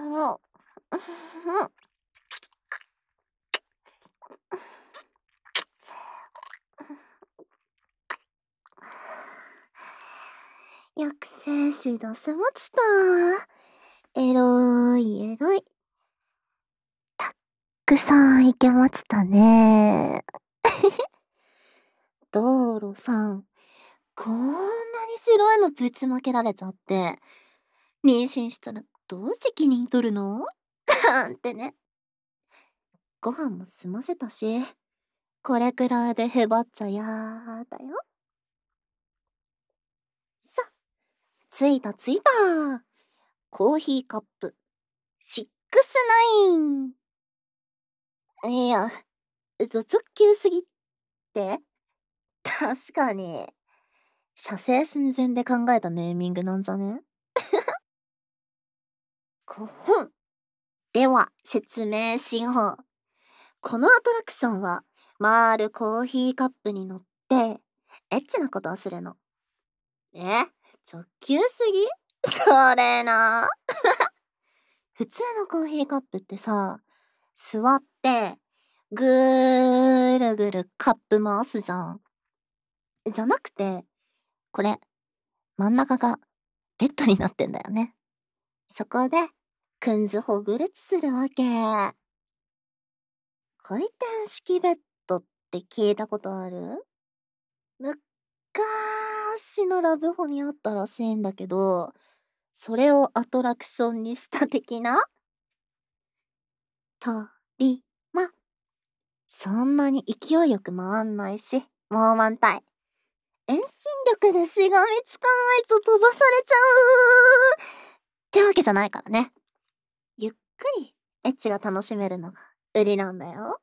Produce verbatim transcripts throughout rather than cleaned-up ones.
もう、抑制し出せました。エロいエロい。たくさんいけましたね。道路さん、こんなに白いのぶちまけられちゃって、妊娠したらどう責任取るのなんてね。ご飯も済ませたし、これくらいでへばっちゃやだよ。さ、着いた着いた。コーヒーカップ、シックスナイン。いや、ド直球すぎって。確かに、射精寸前で考えたネーミングなんじゃね？こほん。では、説明しよう。このアトラクションは、回るコーヒーカップに乗って、エッチなことをするの。え？直球すぎ？それな。普通のコーヒーカップってさ、座って、ぐーるぐるカップ回すじゃん。じゃなくて、これ、真ん中がベッドになってんだよね。そこで、くんずほぐれつするわけ。回転式ベッドって聞いたことある？むっかーしのラブホにあったらしいんだけど、それをアトラクションにした的な？とりま。そんなに勢いよく回んないし、もう満タイ。遠心力でしがみつかないと飛ばされちゃうってわけじゃないからね。ゆっくりエッチが楽しめるのが売りなんだよ。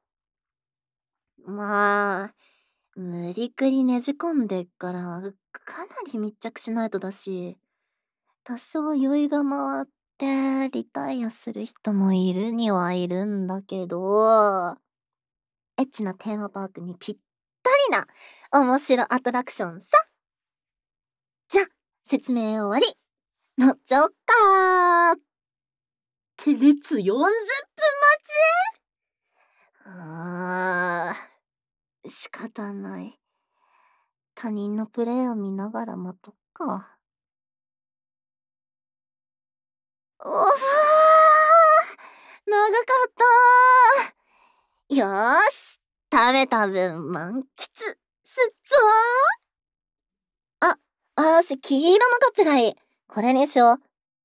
まあ、無理くりねじ込んでっから、かなり密着しないとだし、多少酔いが回ってリタイアする人もいるにはいるんだけど、エッチなテーマパークにぴったりな面白アトラクションさ。じゃ、説明終わり。乗っちゃおっかー。って列よんじゅっぷん待ち？あー、仕方ない。他人のプレイを見ながら待とっか。おふー、長かったー。よーし、食べた分満喫すっぞー。あ、あーし、黄色のカップがいい。これにしよう。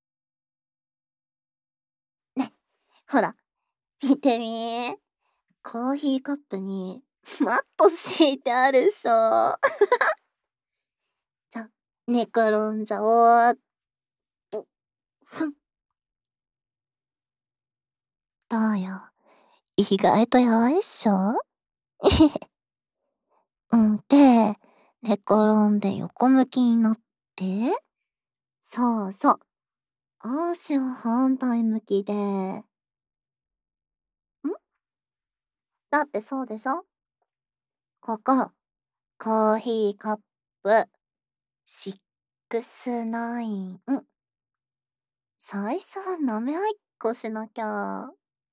ね、ほら、見てみー。コーヒーカップにマット敷いてあるっしょ。じゃ、寝転んじゃおう。と、ふん。どうよ。意外とやばいっしょ？うん、で、寝転んで横向きになって、そうそう。足は反対向きで。ん？だってそうでしょ？ここ、コーヒーカップ、シックスナイン。最初は舐め合いっこしなきゃ。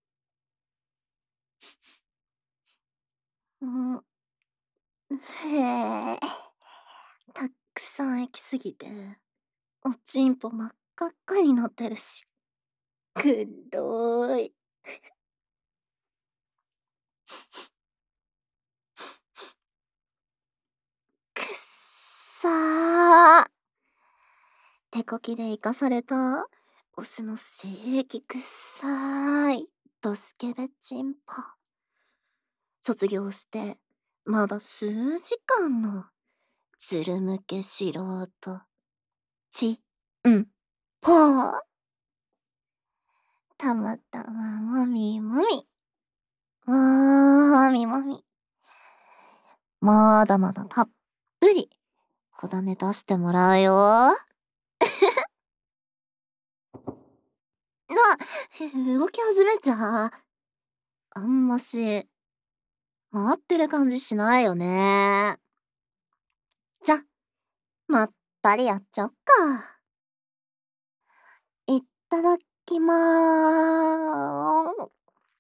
うん。へえ。たくさん行きすぎて、おちんぽ真っ赤っかになってるし。くろーい。くっさー。手こきで生かされた、オスの性癖くっさーい、ドスケベチンポ。卒業して、まだ数時間の、ずるむけ素人。ち、ん、ぽー。たまたまもみもみ。もみもみ。まだまだたっぷり、小種出してもらうよー。な、動き始めちゃう。あんまし、回ってる感じしないよね。じゃ、まったりやっちゃおっか。いっただきまー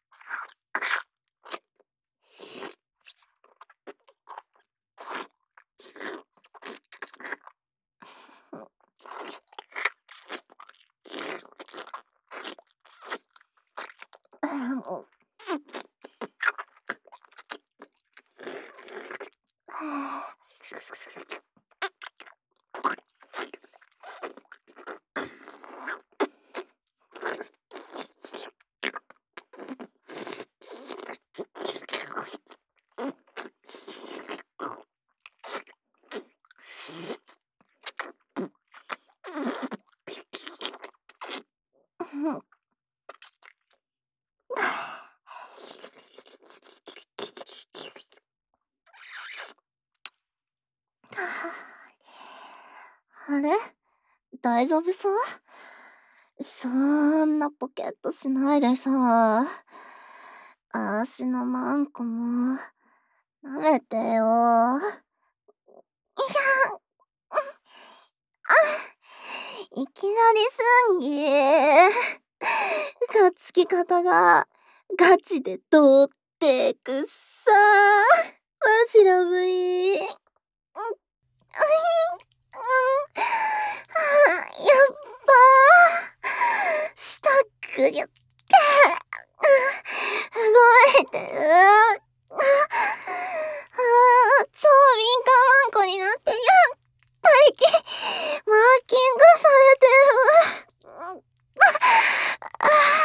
あれ、大丈夫そう？そんなポケットしないでさ。あーしのマンコも舐めてよ。いきなりすんぎー。がっつき方がガチでどうってくっさー。マジラブい。うん、うん、やっばー。したくぎゅって動いてる。あー、超敏感ワンコになってやん。大気マーキングされてる。あ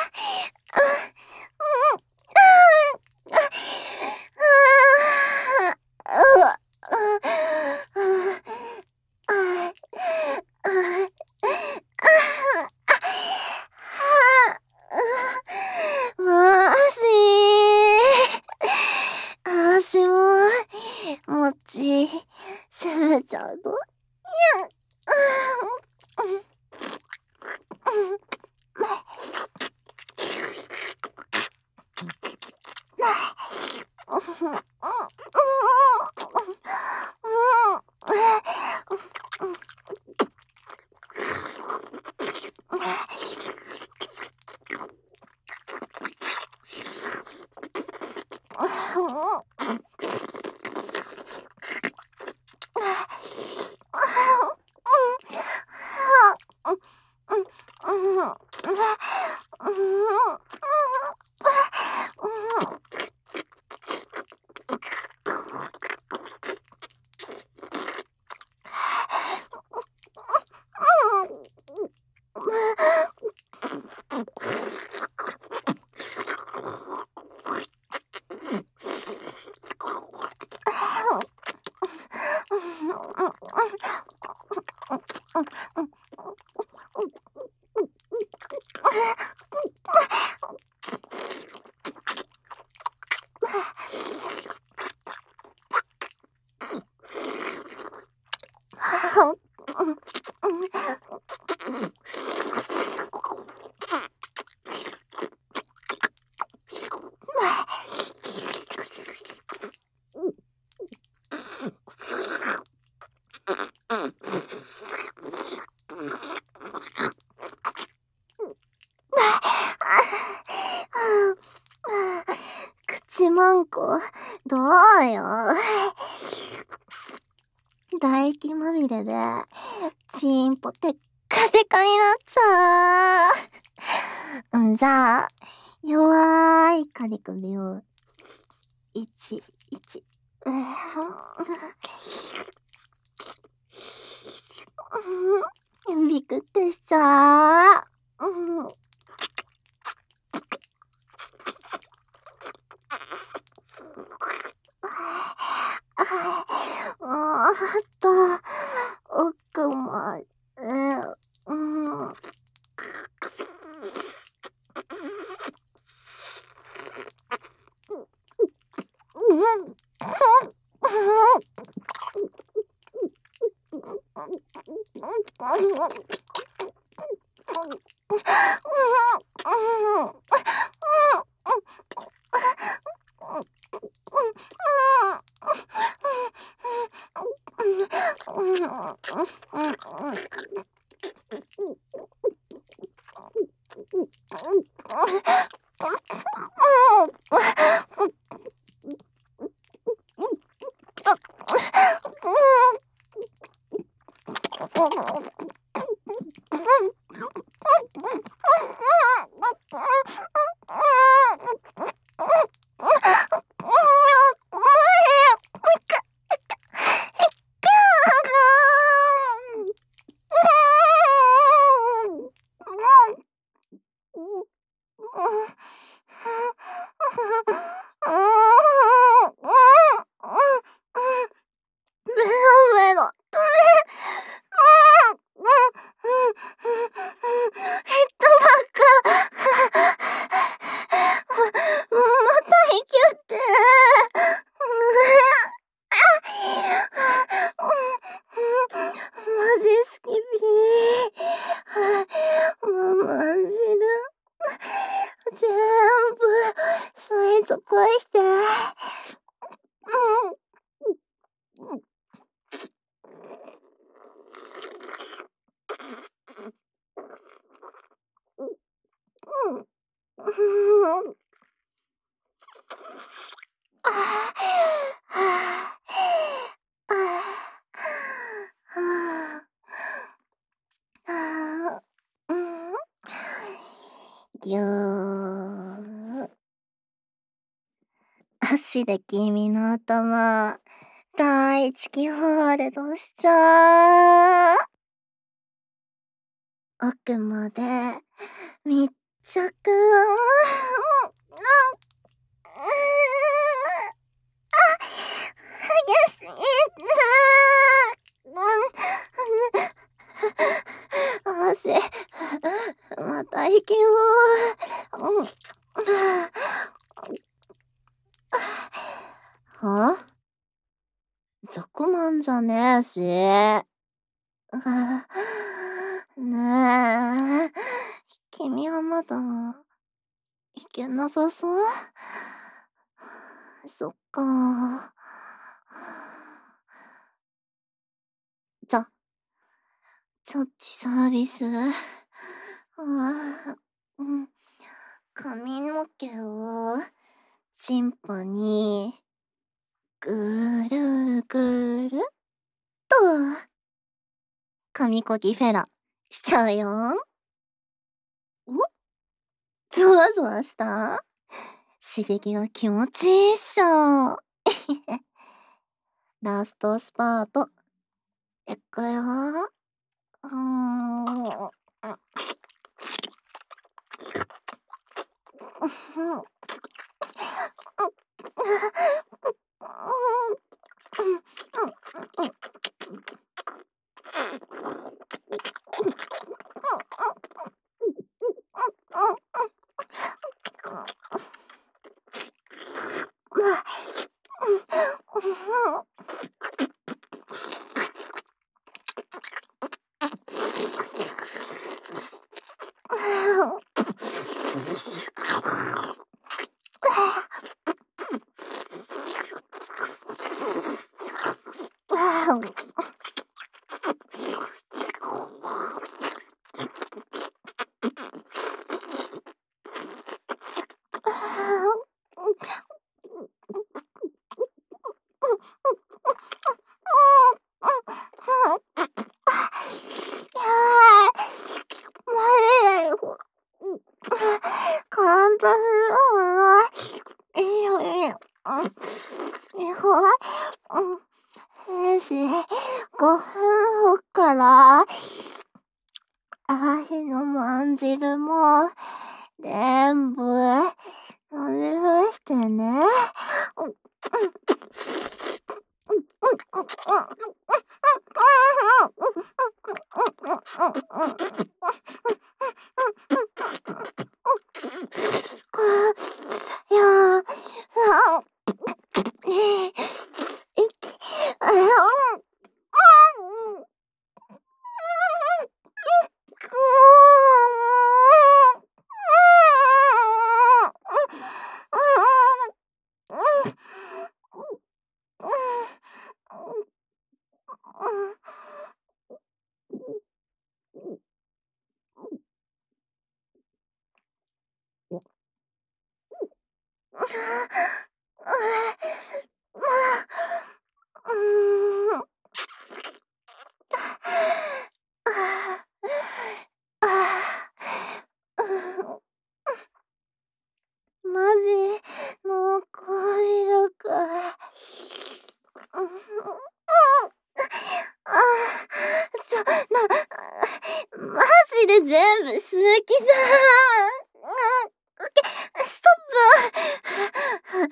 マジあーしももち攻めちゃうのにゃん。口マンコ、どうよ。唾液まみれで、チンポテッカテカになっちゃう。んじゃあ、弱いカリ首を、いち、いち、ビクってしちゃう。あーっと、奥まで、うん。 メロメロ。ヘッドバッグ。また息って。マジスキピー。もうマジで。全部、サイズ返して。ぎゅー。足で君の頭、第一キホールドしちゃう。奥まで密着。激しい。足、また息を。は？雑魚なんじゃねえし。ねえ、君はまだいけなさそう？そっか。じゃ、ちょっちサービス。ああ、うん。髪の毛をチンポにぐるぐるっと紙コギフェラしちゃうよ。お？ゾワゾワした？刺激が気持ちいいっしょ。ラストスパート。いくよ。うーん。簡単だ。いいよいいよ。いいよ。よし、ごふんほっから、足のまんじるも、全部、飲み干してね。 うーん。マジ残りだから。ああ、ちょ、な、マジで全部数奇じゃん。うん、け、ストッ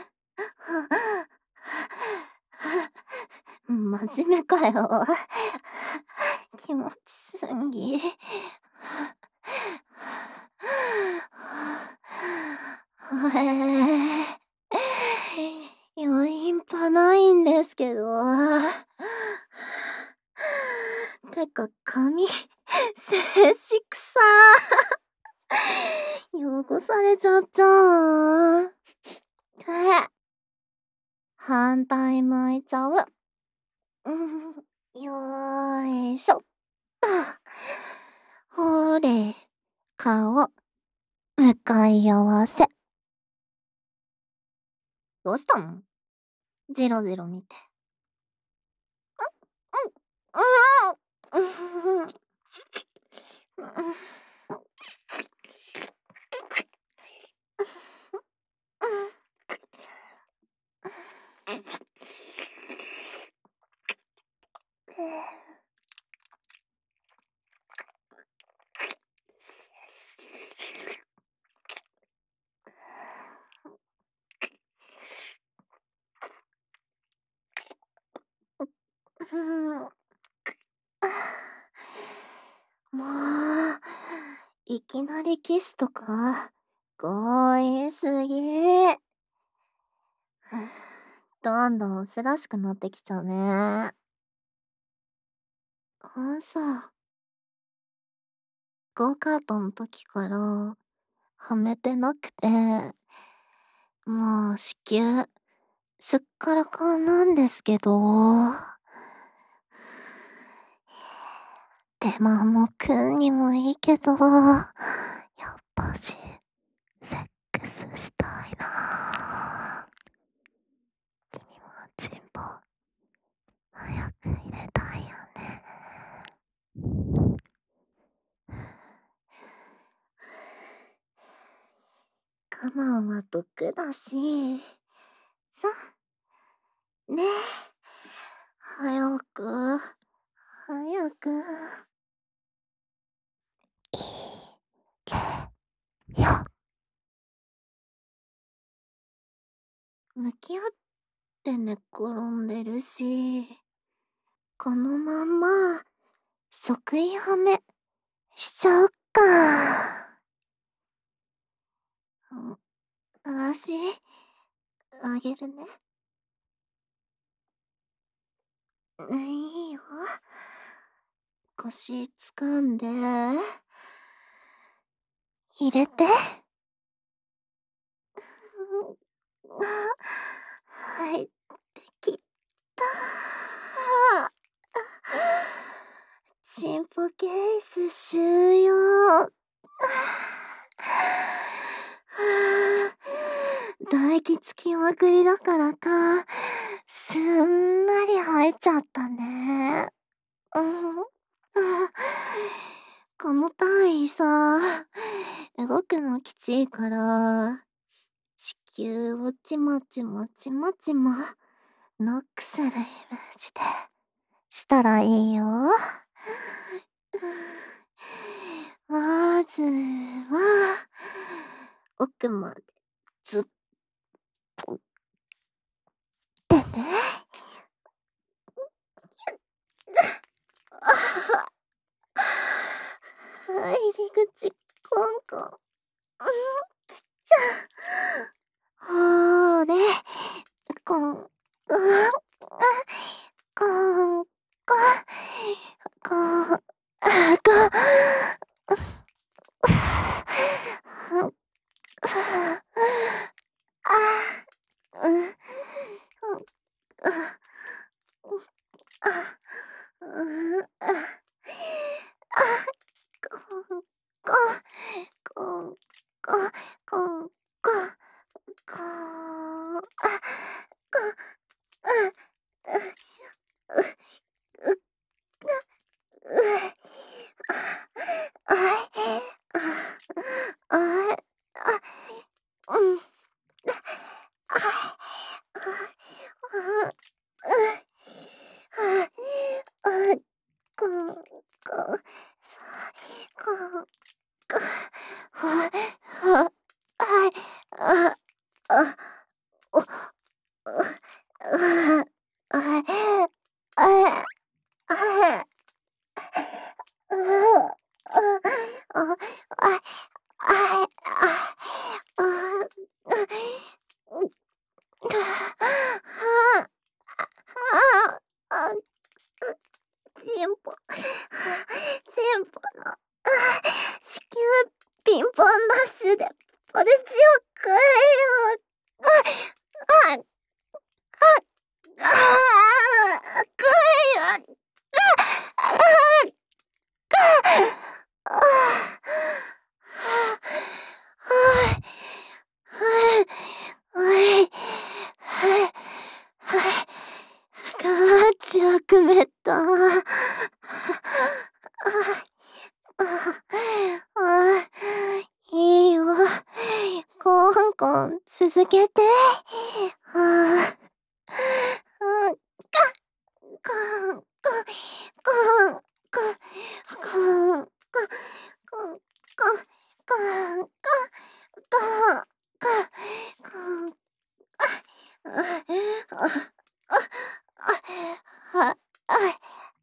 プ。真面目かよ。気持ちすぎ。へえ。余韻ぱないんですけど。てか髪、静止臭。汚されちゃっちゃう。て。反対向いちゃう。うん、よーいしょ。ほれ、顔、向かい合わせ。どうしたの？ジロジロ見て。うん、うん、うん、うん、うん。もう、いきなりキスとか、強引すぎ。どんどんオスらしくなってきちゃうね。あんさ、ゴーカートの時から、はめてなくて、もう子宮、すっからかんなんですけど。手間もくんにもいいけど、やっぱし、セックスしたいな。君もチンポ、早く入れたいよね。我慢は毒だし、さ、ねえ、早く、早く。いけよ。向き合って寝転んでるし、このまんま、即位はめ、しちゃうか。足、あげるね。いいよ。腰掴んで。入れて。入ってきた。チンポケース終了。唾液つきまくりだからか、すんなり入っちゃったね。うん。この単位さ、動くのきちいから、地球をちまちまちまちま、ノックするイメージで、したらいいよ。まずは、奥まで、ずっと、ってね。入り口、コンコン。きっちゃ。ほーれ、コン、うん、コン、コン、コン、コン、あ、うん、うん、あ、うん、あ、コン、コン、コン、コン、コン、コン、コン。 は、は、はい、あ、あ、お、う、あ、あ、あ、あ、あ、う、あ、あ、あ、あ、あ、あ、う、はあ、あ、あ、チンポ、チンポの、あ、子宮ピンポンダッシュでポルチをくれよ。あ、あ、あ、あ、くれよ。あ、あ、はい、はい、はい、はい、はい、ガーチャくめた。あ、あ、あ、いいよ。コンコン続けて。はあ、あ、コンコンコンコンコンコンコンコンコンコンコンコンコン、あ、あ、あ、あ、あ、あ、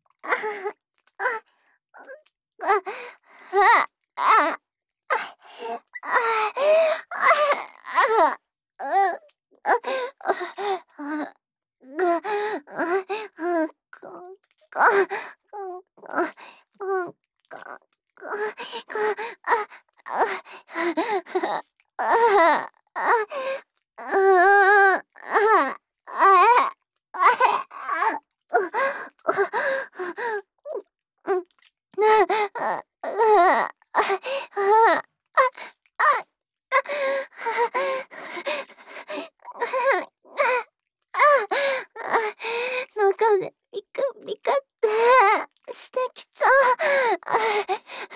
中でビクビクってしてきちゃう。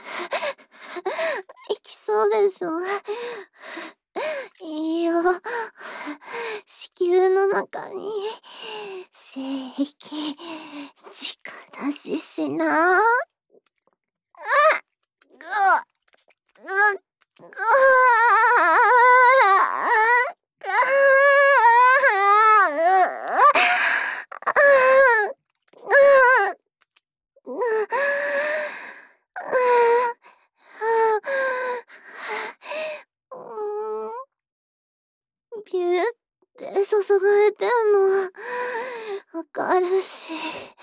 いきそうでしょ。いいよ。子宮の中に精液直出ししな。ぐ、ぐ、ぐ、ビューって注がれてんのわかるし。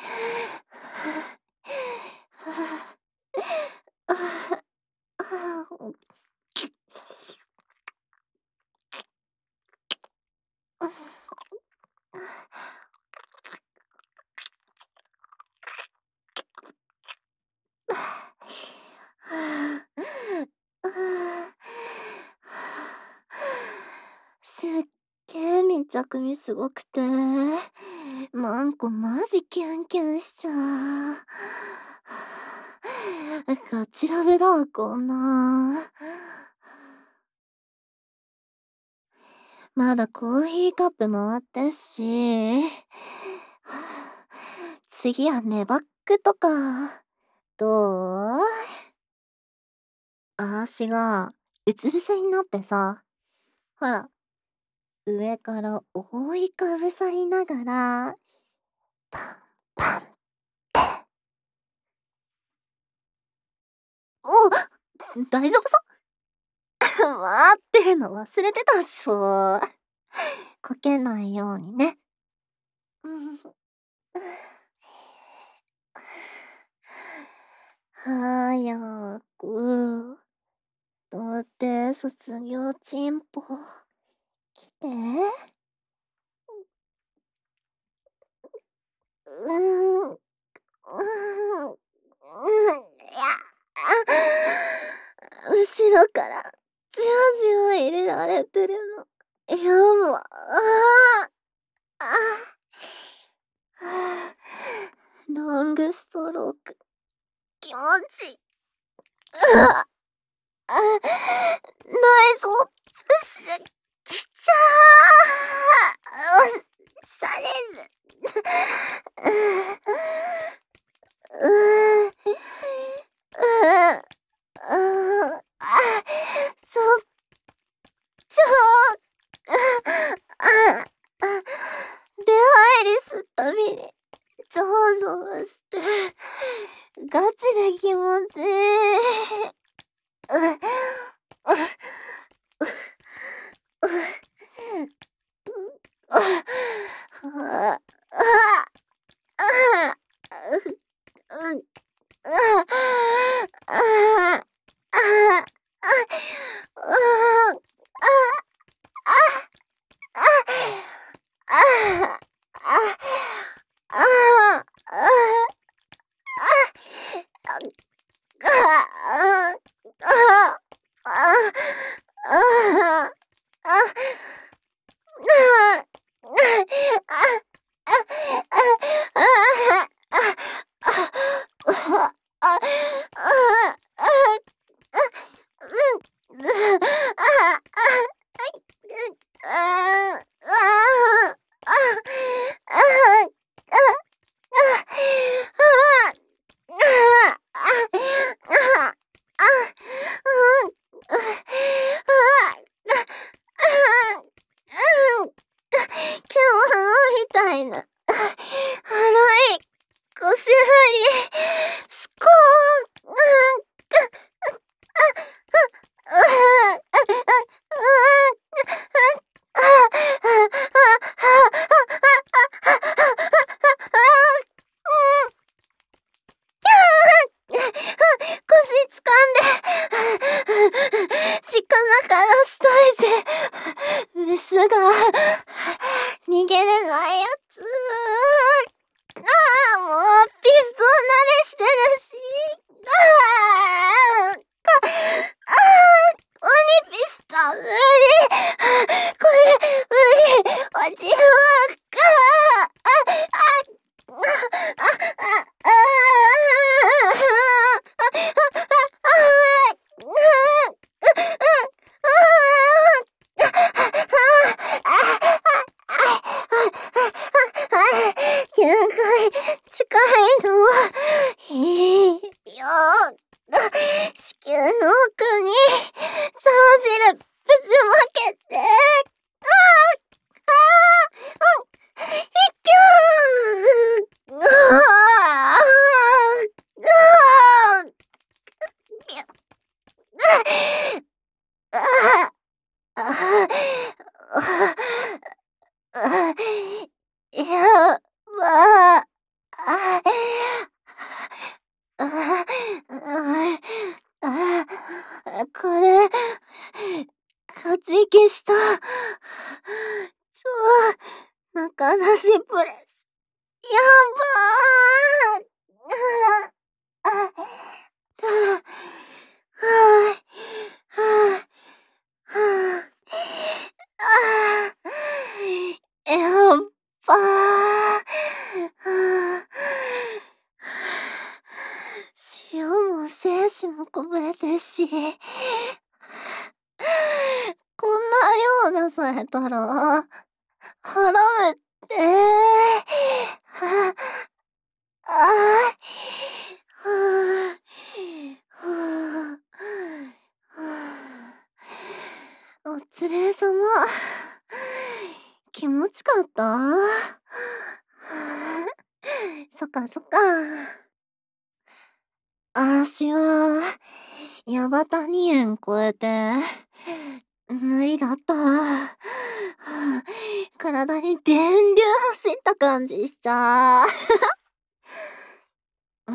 すっげえ密着味すごくて、マンコマジキュンキュンしちゃう。ガチラブだわ、こんなん。まだコーヒーカップ回ってっし。次はネバックとか、どう？あーしがうつ伏せになってさ、ほら、上から覆いかぶさりながら、パンパンって。お、大丈夫さ？待ってるの忘れてたっしょ。こけないようにね。うん。はやく。だって卒業チンポ。来て。うーん。うーん。うん、いや、後ろからじわじわ入れられてるの。いやもう、ああ、ああ、ロングストローク、気持ちいい。うわ、あ、内臓プッシュきちゃー。される。ううううあ、 逃げれないやつ。ああ、もうピストル慣れしてるし。ああ、か、ああ、鬼ピストル無理。これ、無理。落ちるか。あ、あ、あ、あ、あ、あ、限界近いのはいいよ。子宮の奥に生じるぶちまけて。ああ、ああ、うん、いきゅー。ああ、ああ、ああ、やばあ、あ、あ、あ、これ、勝ち消した。超、中出しプレス。やばー。あ、あ、はぁ、はぁ、はぁ、はぁ、あぁ、やっばー。塩も精子もこぼれてるし、こんな量出されたら、腹めって、はぁ、あぁ、はぁ、はぁ、はぁ、お連れ様、気持ちかった？そっかそっか。あーしは、ヤバタに円超えて、無理だった。体に電流走った感じしちゃう。うん、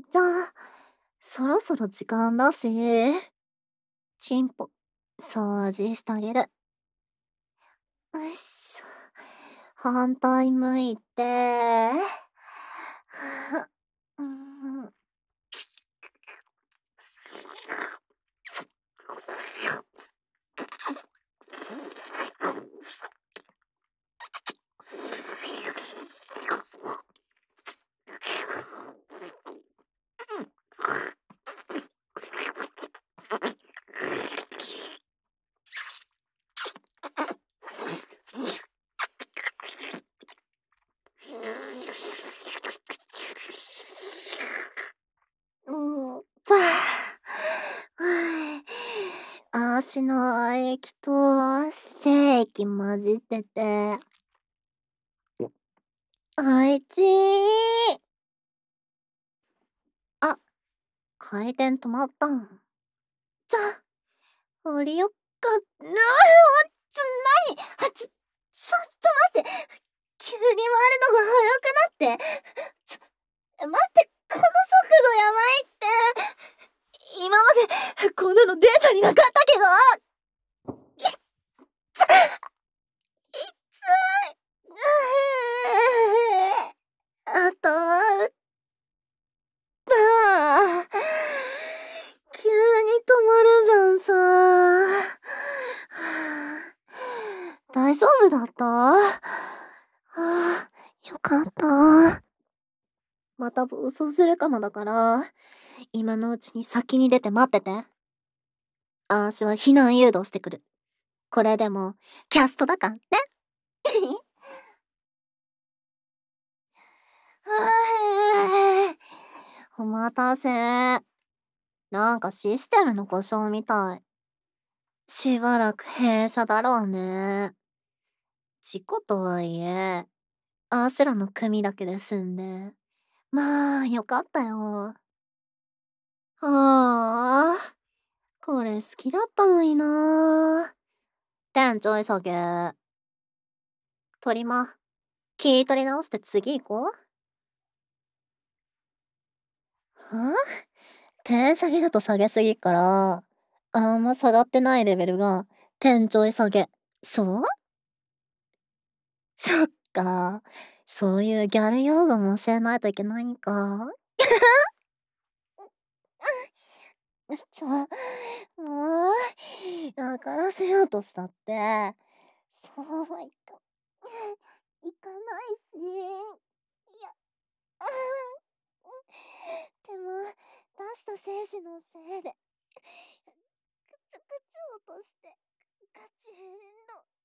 じゃあ、そろそろ時間だし、チンポ、掃除してあげる。よいしょ。反対向いて。うん、うん、ばあ。足の液と精液混じってて、おいちい。あ、回転止まったん。じゃあ、降りよっか。うわ、ちょ、なにあ、ちょ、ちょ、ちょ待って。急に回るのが速くなって。ちょ、待って、この速度やばいって。今まで、こんなのデータになかったけど。 丈夫だった？はあ、よかった。また暴走するかもだから、今のうちに先に出て待ってて。あーしは避難誘導してくる。これでも、キャストだからね。はぁ、お待たせ。なんかシステムの故障みたい。しばらく閉鎖だろうね。事故とはいえ、あーしらの組だけで済んで。まあ、よかったよ。はあ、これ好きだったのにな。店長急げ。鳥間、気取り直して次行こう。はあ、点下げだと下げすぎっから、あんま下がってないレベルが、店長下げ。そうそっか。そういうギャル用語も教えないといけないんか。ちょ、もう、分からせようとしたって、そうはいか、いかないし。いや、でも、出した精子のせいで、くちゅくちゅ落として、ガチンの。